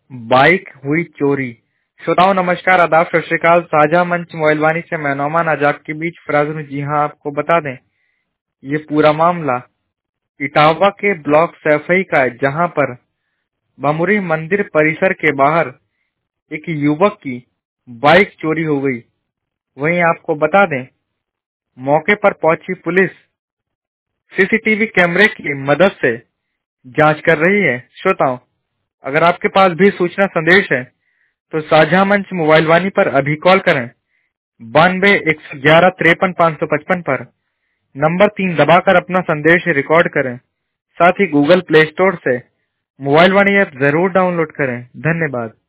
Bike हुई चोरी। श्रोताओं नमस्कार, आदाब, सत श्री अकाल। साझा मंच मोबाइल वाणी से मैं नौमान आज आपके बीच फराज हूं। जी हां, आपको बता दें ये पूरा मामला इटावा के ब्लॉक सैफई का है, जहां पर बमुरी मंदिर परिसर के बाहर एक युवक की बाइक चोरी हो गई। वहीं आपको बता दें मौके पर पहुंची पुलिस सीसीटीवी कैमरे की मदद से जांच कर रही है। श्रोताओं, अगर आपके पास भी सूचना संदेश है तो साझा मंच मोबाइल वाणी पर अभी कॉल करें 92 111 53 555 पर। नंबर 3 दबाकर अपना संदेश रिकॉर्ड करें। साथ ही गूगल प्ले स्टोर से मोबाइल वाणी ऐप जरूर डाउनलोड करें। धन्यवाद।